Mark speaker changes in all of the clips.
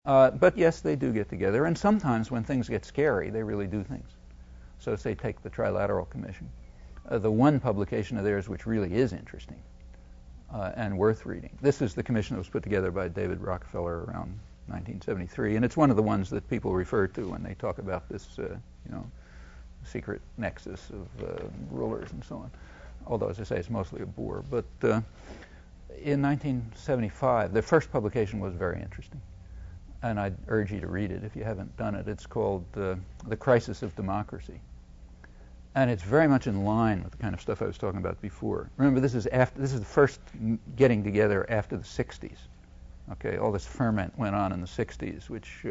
Speaker 1: But yes, they do get together, and sometimes when things get scary, they really do things. So say take the Trilateral Commission. The one publication of theirs which really is interesting and worth reading. This is the commission that was put together by David Rockefeller around 1973, and it's one of the ones that people refer to when they talk about this, secret nexus of rulers and so on. Although, as I say, it's mostly a bore. But in 1975, the first publication was very interesting, and I'd urge you to read it if you haven't done it. It's called The Crisis of Democracy. And it's very much in line with the kind of stuff I was talking about before. Remember, this is the first getting together after the 60s. Okay, all this ferment went on in the 60s, which,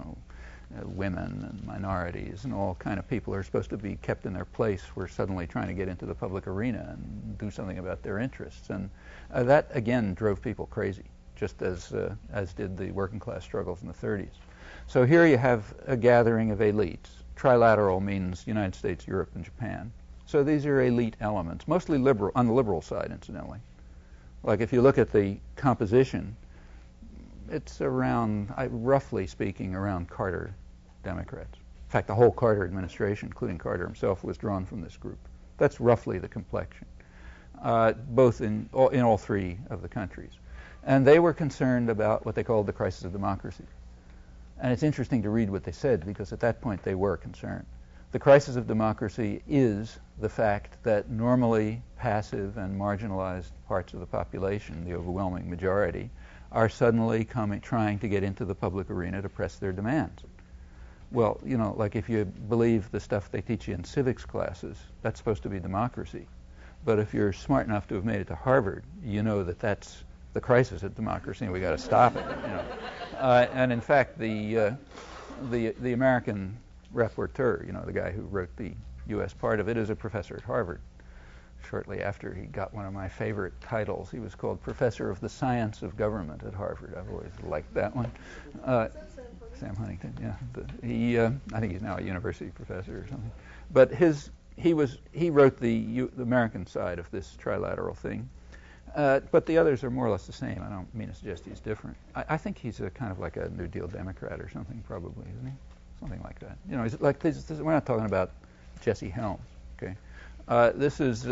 Speaker 1: women and minorities and all kind of people are supposed to be kept in their place were suddenly trying to get into the public arena and do something about their interests. And that, again, drove people crazy, just as did the working class struggles in the 30s. So here you have a gathering of elites. Trilateral means United States, Europe, and Japan. So these are elite elements, mostly liberal, on the liberal side, incidentally. Like if you look at the composition, it's around, roughly speaking, around Carter Democrats. In fact, the whole Carter administration, including Carter himself, was drawn from this group. That's roughly the complexion, both in all three of the countries. And they were concerned about what they called the crisis of democracy. And it's interesting to read what they said, because at that point they were concerned. The crisis of democracy is the fact that normally passive and marginalized parts of the population, the overwhelming majority, are suddenly trying to get into the public arena to press their demands. Well, like if you believe the stuff they teach you in civics classes, that's supposed to be democracy. But if you're smart enough to have made it to Harvard, you know that that's the crisis of democracy, and we got to stop it. And in fact, the American rapporteur, the guy who wrote the U.S. part of it, is a professor at Harvard. Shortly after he got one of my favorite titles, he was called Professor of the Science of Government at Harvard. I've always liked that one. Sam Huntington, yeah. I think he's now a university professor or something. But he wrote the American side of this trilateral thing. But the others are more or less the same. I don't mean to suggest he's different. I think he's a kind of like a New Deal Democrat or something, probably, isn't he? Something like that. He's like we're not talking about Jesse Helms, okay? This is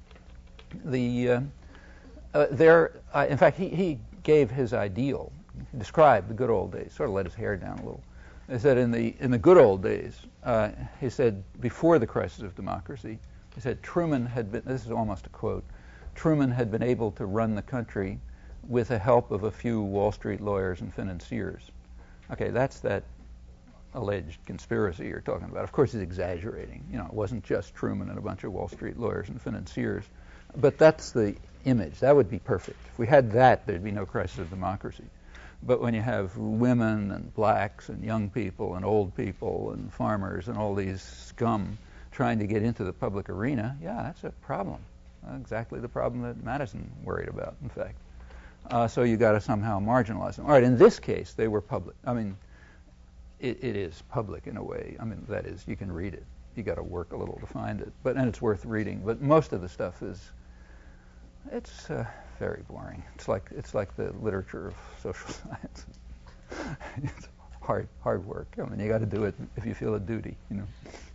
Speaker 1: in fact, he gave his ideal. He described the good old days. Sort of let his hair down a little. He said in the good old days, he said before the crisis of democracy, he said Truman had been. This is almost a quote. Truman had been able to run the country with the help of a few Wall Street lawyers and financiers. Okay, that's that alleged conspiracy you're talking about. Of course, he's exaggerating. It wasn't just Truman and a bunch of Wall Street lawyers and financiers. But that's the image. That would be perfect. If we had that, there'd be no crisis of democracy. But when you have women and blacks and young people and old people and farmers and all these scum trying to get into the public arena, yeah, that's a problem. Exactly the problem that Madison worried about, in fact. So you got to somehow marginalize them. All right, in this case, they were public. I mean, it is public in a way. I mean, that is, you can read it. You got to work a little to find it, and it's worth reading. But most of the stuff it's very boring. It's like the literature of social science. It's hard work. I mean, you got to do it if you feel a duty,